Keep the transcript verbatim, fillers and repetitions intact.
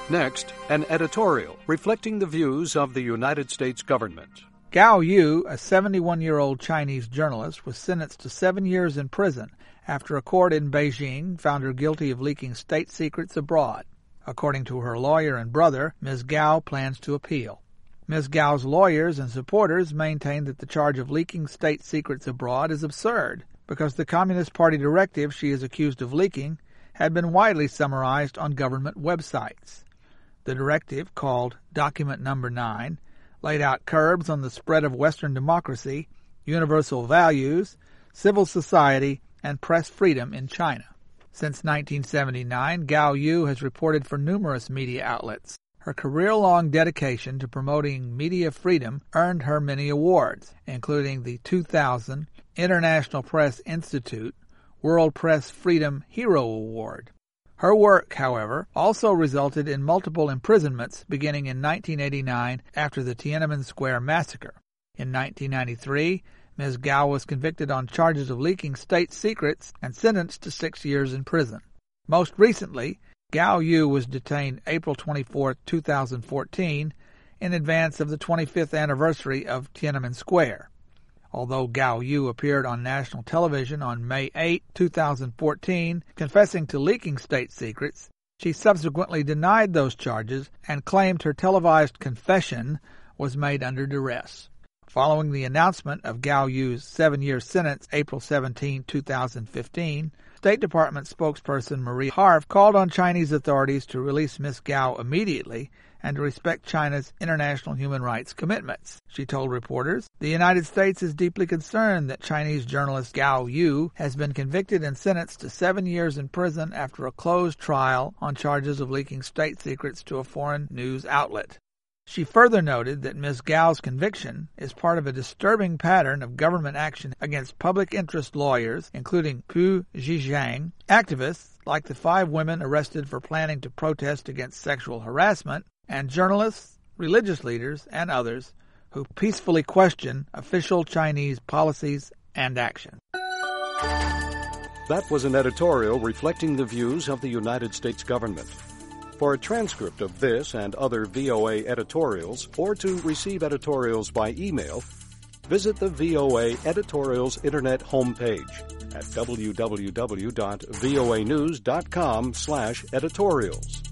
Next, an editorial reflecting the views of the United States government. Gao Yu, a seventy-one-year-old Chinese journalist, was sentenced to seven years in prison after a court in Beijing found her guilty of leaking state secrets abroad. According to her lawyer and brother, Miz Gao plans to appeal. Miz Gao's lawyers and supporters maintain that the charge of leaking state secrets abroad is absurd because the Communist Party directive she is accused of leaking had been widely summarized on government websites. The directive, called Document Number nine, laid out curbs on the spread of Western democracy, universal values, civil society, and press freedom in China. Since nineteen seventy-nine, Gao Yu has reported for numerous media outlets. Her career-long dedication to promoting media freedom earned her many awards, including the two thousand International Press Institute World Press Freedom Hero Award. Her work, however, also resulted in multiple imprisonments beginning in nineteen eighty-nine after the Tiananmen Square massacre. In nineteen ninety-three, Miz Gao was convicted on charges of leaking state secrets and sentenced to six years in prison. Most recently, Gao Yu was detained April twenty-fourth, two thousand fourteen, in advance of the twenty-fifth anniversary of Tiananmen Square. Although Gao Yu appeared on national television on May eighth, two thousand fourteen, confessing to leaking state secrets, she subsequently denied those charges and claimed her televised confession was made under duress. Following the announcement of Gao Yu's seven-year sentence April seventeenth, two thousand fifteen, State Department spokesperson Marie Harf called on Chinese authorities to release Miz Gao immediately and to respect China's international human rights commitments. She told reporters, "The United States is deeply concerned that Chinese journalist Gao Yu has been convicted and sentenced to seven years in prison after a closed trial on charges of leaking state secrets to a foreign news outlet." She further noted that Miz Gao's conviction is part of a disturbing pattern of government action against public interest lawyers, including Pu Zhijiang, activists like the five women arrested for planning to protest against sexual harassment, and journalists, religious leaders, and others who peacefully question official Chinese policies and action. That was an editorial reflecting the views of the United States government. For a transcript of this and other V O A editorials, or to receive editorials by email, visit the V O A Editorials Internet homepage at w w w dot voa news dot com slash editorials.